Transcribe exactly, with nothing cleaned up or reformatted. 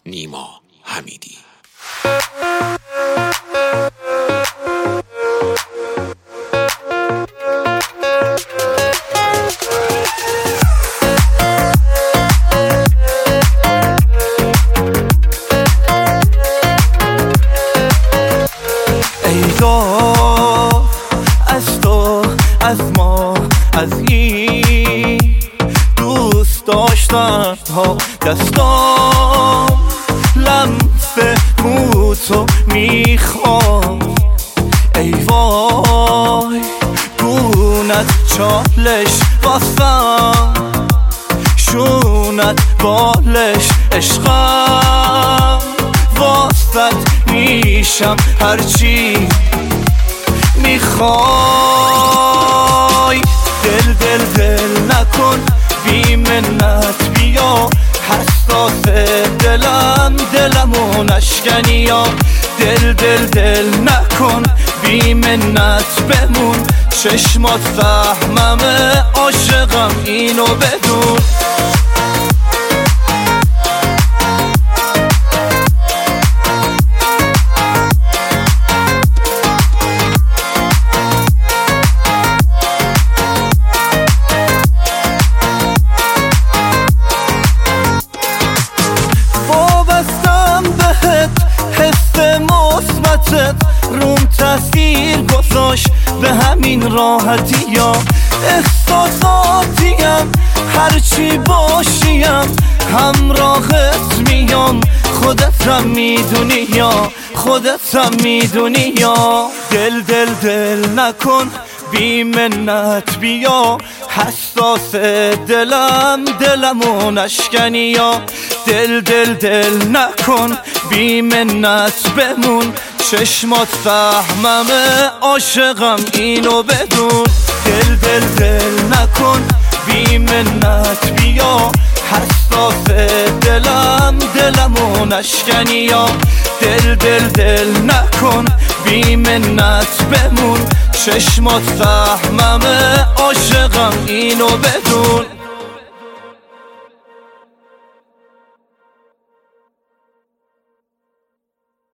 نیما حمیدی. ای دار از تو، از ما، از این دوست داشتن ها، دستام لمس موتو میخواد. ای وای گونت چالش واسم، شونت بالش عشقم، واسط میشم هرچی میخوای. دل دل دل نکن بی منت، بیا حساس دلم، دلمو نشکنی یا. دل دل دل نکن بی منت، بمون چشمات فهممه، عاشقم اینو بدون. روم تاثیر گذاشت به همین راحتی یا. احساساتیم هرچی باشیم همراهت میام، خودتم میدونی یا، خودتم میدونی یا. دل دل دل نکن بی منت، بیا حساس دلم، دلمو نشکنی یا. دل دل دل نکن بی منت، بمون چشمات فهممه، عاشقم اینو بدون. دل دل دل نکن بی منت، بیا حساس دلم، دلمو نشکنی یا. دل دل دل نکن بی منت، بمون چشمات فهممه، عاشقم اینو بدون.